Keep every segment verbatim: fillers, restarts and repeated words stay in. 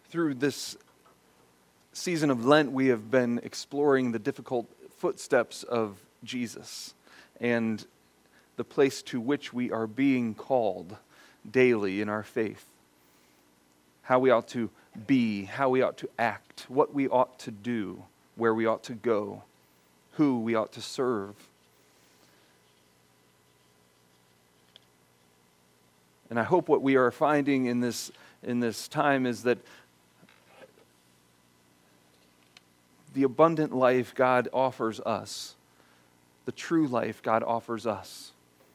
Through this season of Lent, we have been exploring the difficult footsteps of Jesus and the place to which we are being called daily in our faith. How we ought to be, how we ought to act, what we ought to do, where we ought to go, who we ought to serve. And I hope what we are finding in this in this time is that the abundant life God offers us, the true life God offers us,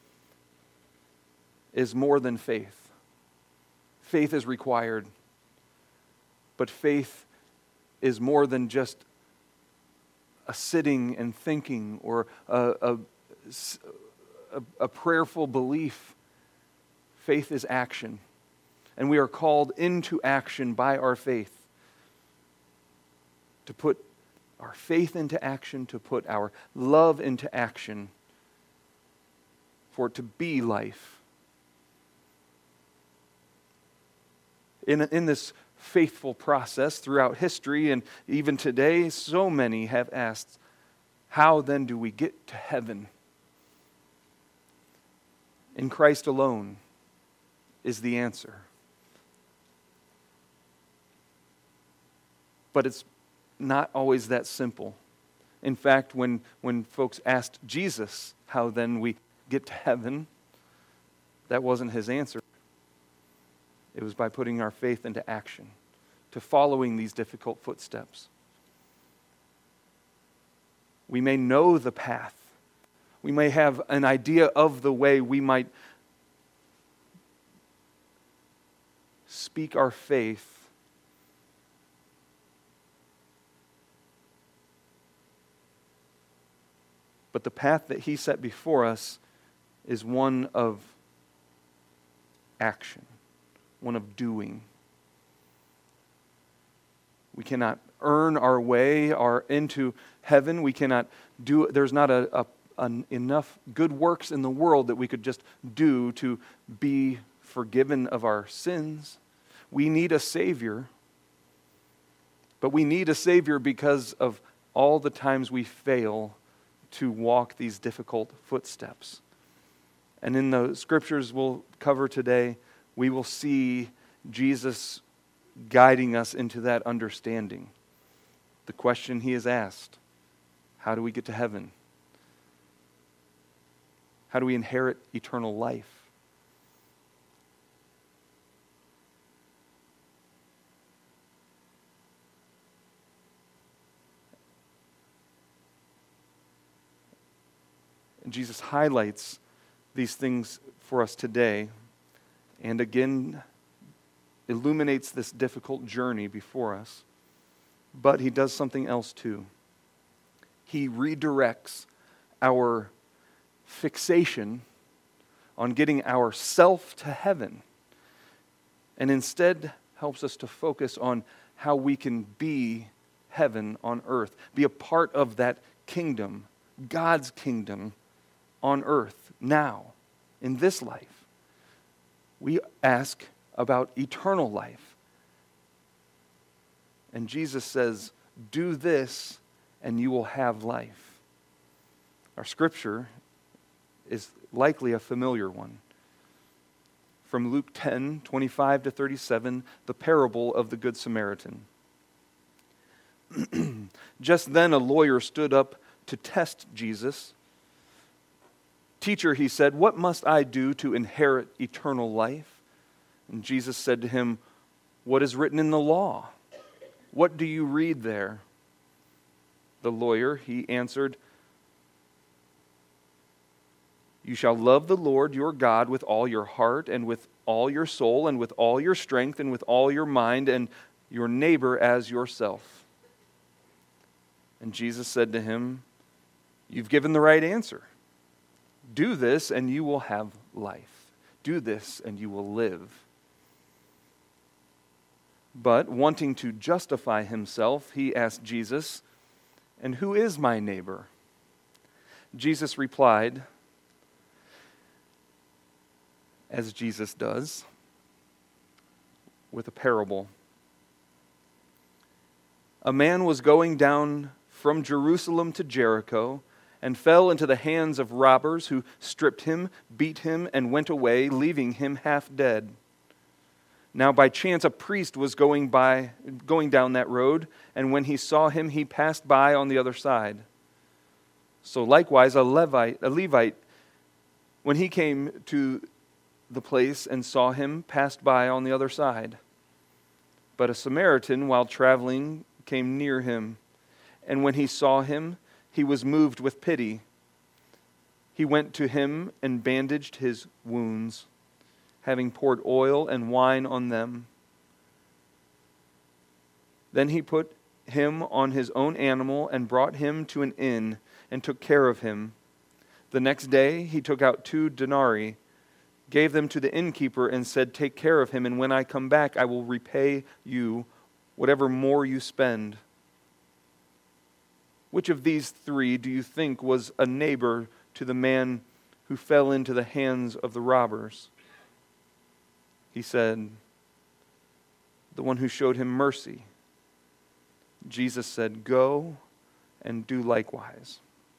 is more than faith. Faith is required, but faith is more than just a sitting and thinking or a, a, a, a prayerful belief. Faith is action, and we are called into action by our faith. To put our faith into action, to put our love into action, for it to be life. In, in this faithful process throughout history and even today, so many have asked, how then do we get to heaven? In Christ alone is the answer. But it's not always that simple. In fact, when, when folks asked Jesus how then we get to heaven, that wasn't his answer. It was by putting our faith into action, to following these difficult footsteps. We may know the path. We may have an idea of the way. We might speak our faith, but the path that he set before us is one of action, one of doing. We cannot earn our way our, into heaven. We cannot do, there's not a, a, an enough good works in the world that we could just do to be forgiven of our sins. We need a Savior, but we need a Savior because of all the times we fail to walk these difficult footsteps. And in the scriptures we'll cover today, we will see Jesus guiding us into that understanding. The question he has asked, how do we get to heaven? How do we inherit eternal life? And Jesus highlights these things for us today, and again illuminates this difficult journey before us. But he does something else too. He redirects our fixation on getting ourself to heaven, and instead helps us to focus on how we can be heaven on earth, be a part of that kingdom, God's kingdom on earth now, in this life. We ask about eternal life. And Jesus says, do this and you will have life. Our scripture is likely a familiar one. From Luke ten, twenty-five to thirty-seven, the parable of the Good Samaritan. Just then a lawyer stood up to test Jesus. Teacher, he said, what must I do to inherit eternal life? And Jesus said to him, what is written in the law? What do you read there? The lawyer, he answered, you shall love the Lord your God with all your heart and with all your soul and with all your strength and with all your mind, and your neighbor as yourself. And Jesus said to him, you've given the right answer. Do this and you will have life. Do this and you will live. But wanting to justify himself, he asked Jesus, and who is my neighbor? Jesus replied, as Jesus does, with a parable. A man was going down from Jerusalem to Jericho and fell into the hands of robbers who stripped him, beat him, and went away, leaving him half dead. Now by chance a priest was going by, going down that road, and when he saw him, he passed by on the other side. So likewise a Levite, a Levite, when he came to the place and saw him, passed by on the other side. But a Samaritan, while traveling, came near him, and when he saw him, he was moved with pity. He went to him and bandaged his wounds, having poured oil and wine on them. Then he put him on his own animal and brought him to an inn and took care of him. The next day he took out two denarii, gave them to the innkeeper, and said, "Take care of him, and when I come back I will repay you whatever more you spend." Which of these three do you think was a neighbor to the man who fell into the hands of the robbers? He said, "The one who showed him mercy." Jesus said, "Go and do likewise."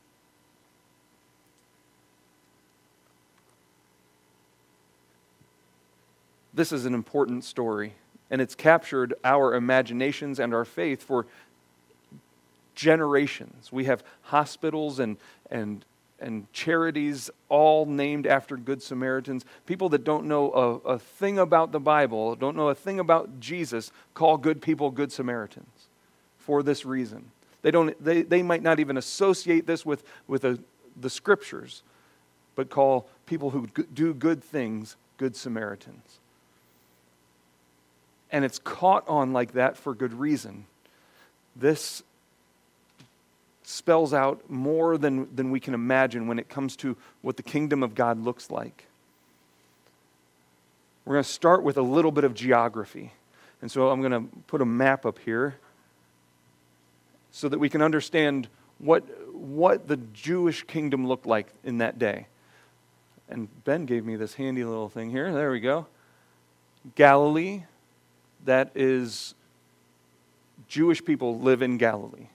This is an important story, and it's captured our imaginations and our faith for generations. We have hospitals and and and charities all named after Good Samaritans. People that don't know a, a thing about the Bible, don't know a thing about Jesus, call good people Good Samaritans for this reason. They don't. They, they might not even associate this with, with a, the Scriptures, but call people who do good things Good Samaritans. And it's caught on like that for good reason. This spells out more than, than we can imagine when it comes to what the kingdom of God looks like. We're going to start with a little bit of geography. And so I'm going to put a map up here so that we can understand what, what the Jewish kingdom looked like in that day. And Ben gave me this handy little thing here. There we go. Galilee, that is, Jewish people live in Galilee.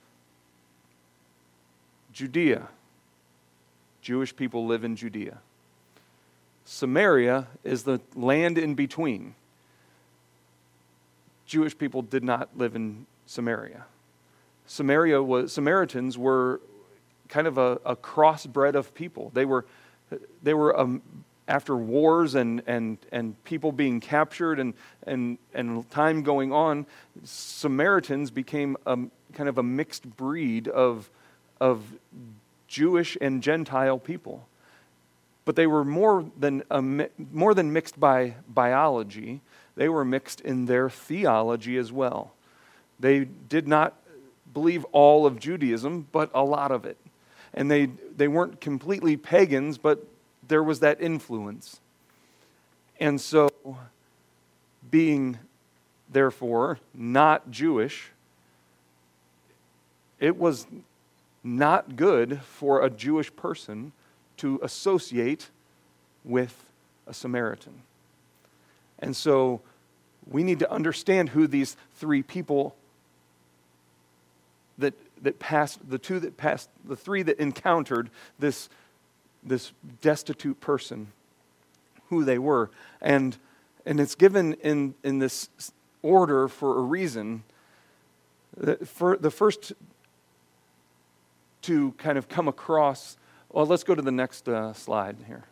Judea, Jewish people live in Judea. Samaria is the land in between. Jewish people did not live in Samaria. Samaria was Samaritans were kind of a, a crossbred of people. They were they were um, after wars and and and people being captured and and and time going on, Samaritans became a kind of a mixed breed of of Jewish and Gentile people. But they were more than a, more than mixed by biology. They were mixed in their theology as well. They did not believe all of Judaism, but a lot of it. And they, they weren't completely pagans, but there was that influence. And so, being, therefore, not Jewish, it was not good for a Jewish person to associate with a Samaritan. And so we need to understand who these three people that that passed, the two that passed, the three that encountered this, this destitute person, who they were. And and it's given in, in this order for a reason. For the first to kind of come across, well, let's go to the next uh, slide here.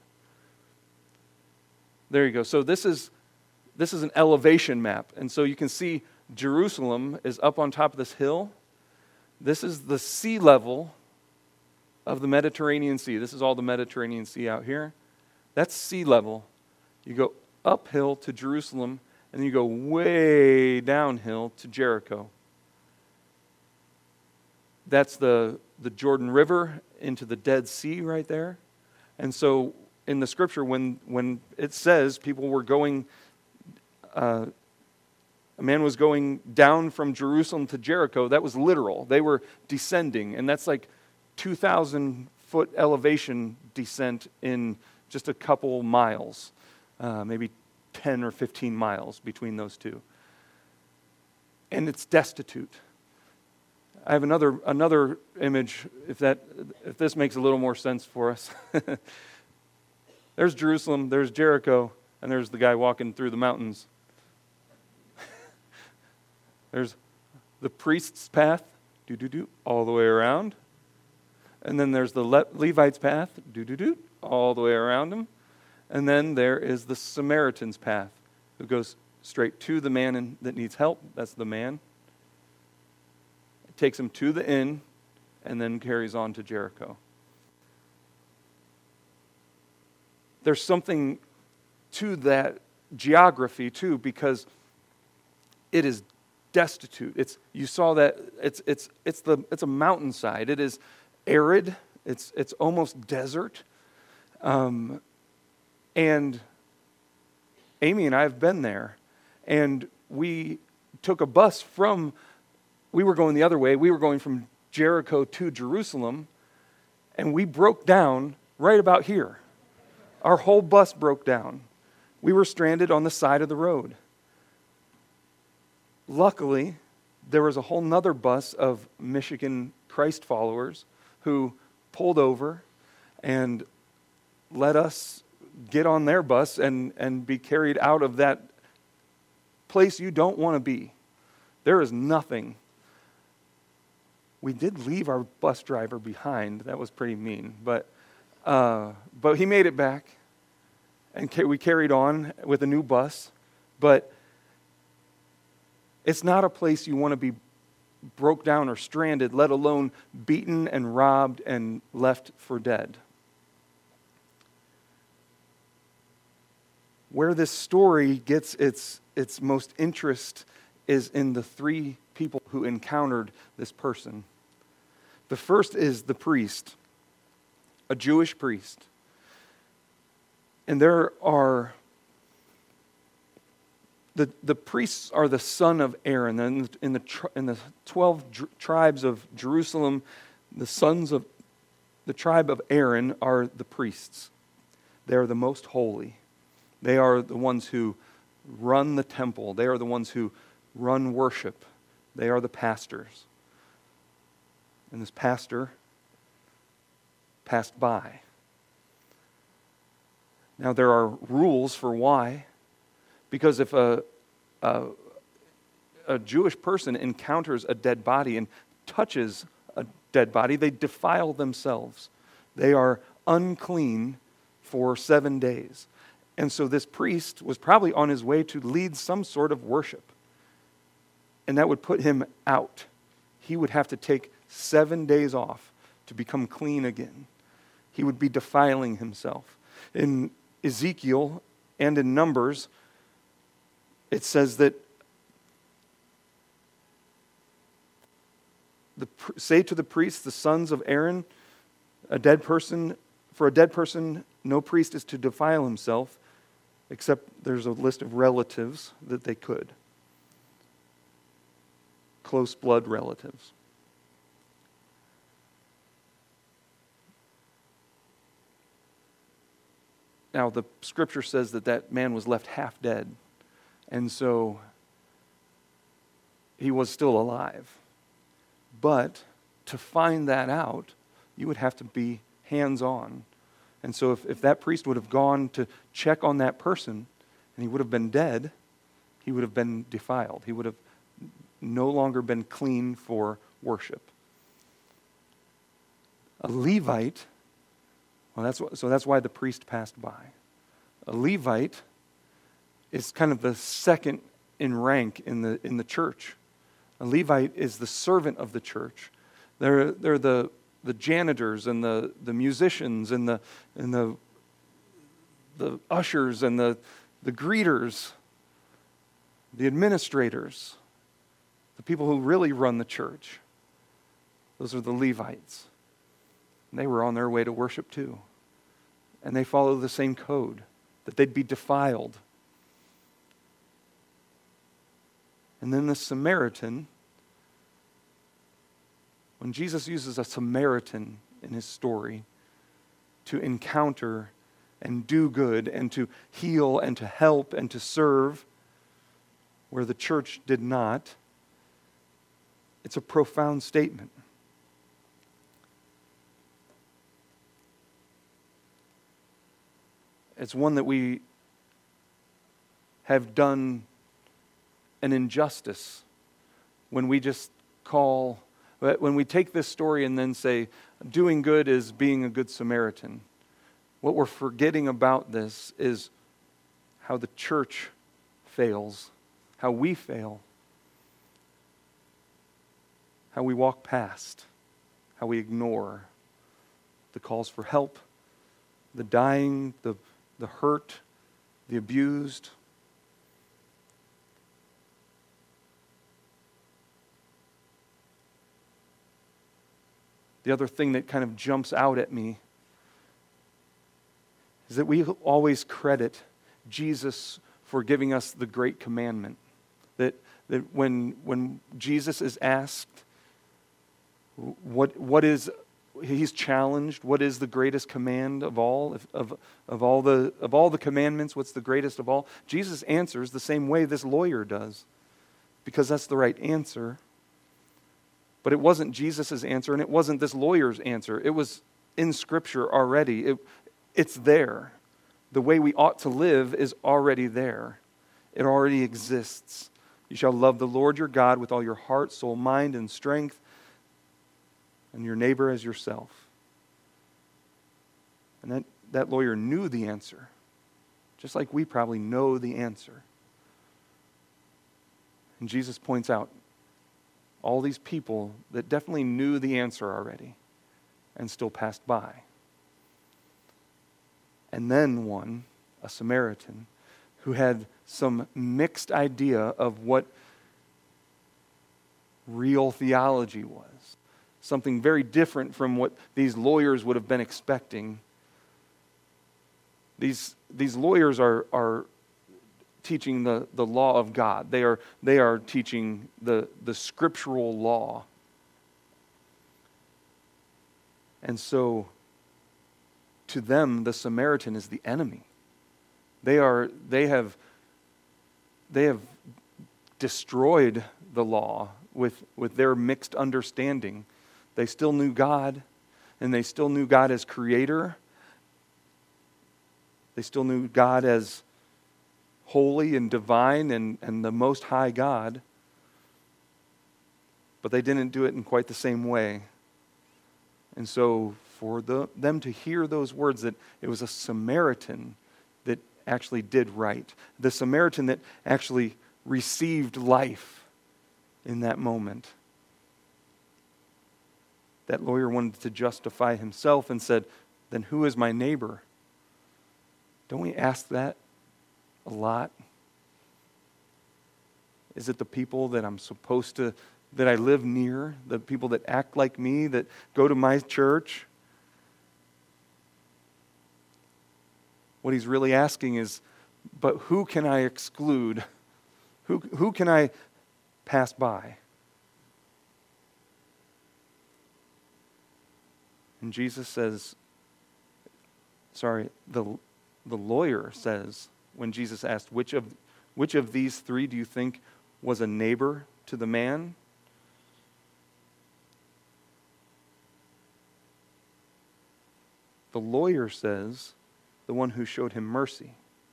There you go. So this is this is an elevation map. And so you can see Jerusalem is up on top of this hill. This is the sea level of the Mediterranean Sea. This is all the Mediterranean Sea out here. That's sea level. You go uphill to Jerusalem, and then you go way downhill to Jericho. That's the, the Jordan River into the Dead Sea right there. And so in the scripture, when, when it says people were going, uh, a man was going down from Jerusalem to Jericho, that was literal. They were descending, and that's like two thousand foot elevation descent in just a couple miles, uh, maybe ten or fifteen miles between those two. And it's destitute. I have another another image, if that if this makes a little more sense for us. There's Jerusalem, there's Jericho, and there's the guy walking through the mountains. There's the priest's path, do-do-do, all the way around. And then there's the Le- Levite's path, do-do-do, all the way around him. And then there is the Samaritan's path, who goes straight to the man in, that needs help. That's the man. It takes him to the inn, and then carries on to Jericho. There's something to that geography too, because it is destitute. It's you saw that it's it's it's the it's a mountainside. It is arid. It's it's almost desert. Um, and Amy and I have been there, and we took a bus from. We were going the other way. We were going from Jericho to Jerusalem, and we broke down right about here. Our whole bus broke down. We were stranded on the side of the road. Luckily, there was a whole nother bus of Michigan Christ followers who pulled over and let us get on their bus and, and be carried out of that place you don't want to be. There is nothing. We did leave our bus driver behind. That was pretty mean, but Uh, but he made it back, and ca- we carried on with a new bus. But it's not a place you want to be broke down or stranded, let alone beaten and robbed and left for dead. Where this story gets its its most interest is in the three people who encountered this person. The first is the priest, a Jewish priest. And there are, the, the priests are the son of Aaron. And in the, in the twelve tribes of Jerusalem, the sons of the tribe of Aaron are the priests. They are the most holy. They are the ones who run the temple. They are the ones who run worship. They are the pastors. And this pastor passed by. Now there are rules for why. Because if a, a, a Jewish person encounters a dead body and touches a dead body, they defile themselves. They are unclean for seven days. And so this priest was probably on his way to lead some sort of worship. And that would put him out. He would have to take seven days off to become clean again. He would be defiling himself. In Ezekiel and in Numbers, it says that the, say to the priests, the sons of Aaron, a dead person, for a dead person, no priest is to defile himself, except there's a list of relatives that they could. Close blood relatives. Now, the scripture says that that man was left half dead, and so he was still alive. But to find that out, you would have to be hands-on. And so if, if that priest would have gone to check on that person, and he would have been dead, he would have been defiled. He would have no longer been clean for worship. A Levite, well, that's what, so that's why the priest passed by. A Levite is kind of the second in rank in the in the church. A Levite is the servant of the church. They're they're the the janitors and the, the musicians and the and the the ushers and the the greeters, the administrators, the people who really run the church. Those are the Levites. And they were on their way to worship too. And they follow the same code, that they'd be defiled. And then the Samaritan, when Jesus uses a Samaritan in his story to encounter and do good and to heal and to help and to serve where the church did not, It's a profound statement. It's one that we have done an injustice when we just call, when we take this story and then say, doing good is being a good Samaritan. What we're forgetting about this is how the church fails, how we fail, how we walk past, how we ignore the calls for help, the dying, the, the hurt, the abused. The other thing that kind of jumps out at me is that we always credit Jesus for giving us the great commandment. That, that when, when Jesus is asked, what, what is, he's challenged, what is the greatest command of all, of, of, of, all the, of all the commandments, what's the greatest of all? Jesus answers the same way this lawyer does, because that's the right answer. But it wasn't Jesus' answer, and it wasn't this lawyer's answer. It was in Scripture already. It, it's there. The way we ought to live is already there. It already exists. You shall love the Lord your God with all your heart, soul, mind, and strength, and your neighbor as yourself. And that, that lawyer knew the answer, just like we probably know the answer. And Jesus points out all these people that definitely knew the answer already and still passed by. And then one, a Samaritan, who had some mixed idea of what real theology was. Something very different from what these lawyers would have been expecting. These, these lawyers are, are teaching the, the law of God. They are, they are teaching the, the scriptural law. And so, to them, the Samaritan is the enemy. They are, they have, they have destroyed the law with, with their mixed understanding. They still knew God, and they still knew God as creator. They still knew God as holy and divine and, and the most high God. But they didn't do it in quite the same way. And so for the, them to hear those words that it was a Samaritan that actually did right, the Samaritan that actually received life in that moment, that lawyer wanted to justify himself and said, then who is my neighbor? Don't we ask that a lot? Is it the people that I'm supposed to, that I live near, the people that act like me, that go to my church? What he's really asking is, but who can I exclude? Who, who can I pass by? And Jesus says, sorry, the, the lawyer says, when Jesus asked, which of, which of these three do you think was a neighbor to the man? The lawyer says, the one who showed him mercy.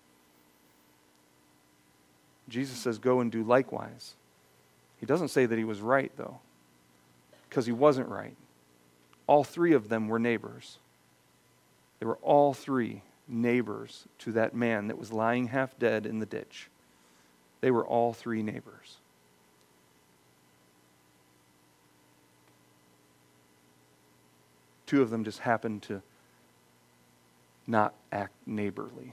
Jesus says, go and do likewise. He doesn't say that he was right, though, because he wasn't right. All three of them were neighbors. They were all three neighbors to that man that was lying half dead in the ditch. They were all three neighbors. Two of them just happened to not act neighborly.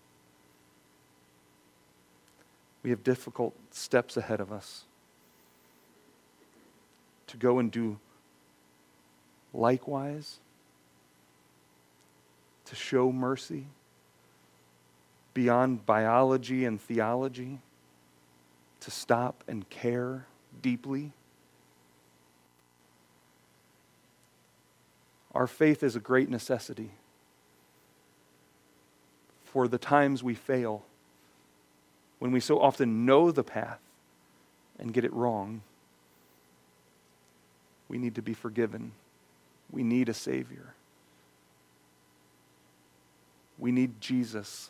We have difficult steps ahead of us to go and do likewise, to show mercy beyond biology and theology, to stop and care deeply. Our faith is a great necessity for the times we fail, when we so often know the path and get it wrong. We need to be forgiven. We need a Savior. We need Jesus.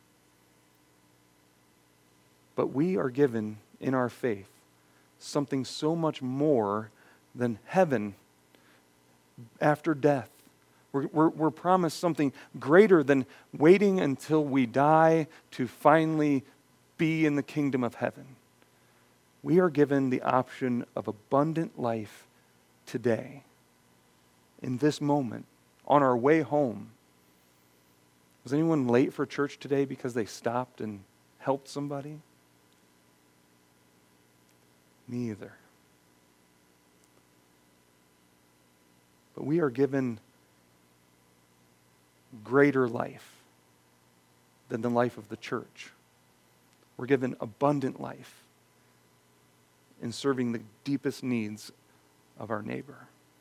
But we are given in our faith something so much more than heaven after death. We're, we're, we're promised something greater than waiting until we die to finally be in the kingdom of heaven. We are given the option of abundant life today, in this moment, on our way home. Was anyone late for church today because they stopped and helped somebody? Me either. But we are given greater life than the life of the church. We're given abundant life in serving the deepest needs of our neighbor.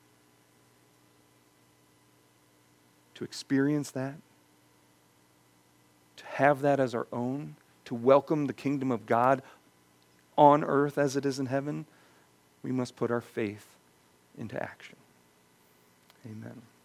To experience that, to have that as our own, to welcome the kingdom of God on earth as it is in heaven, we must put our faith into action. Amen.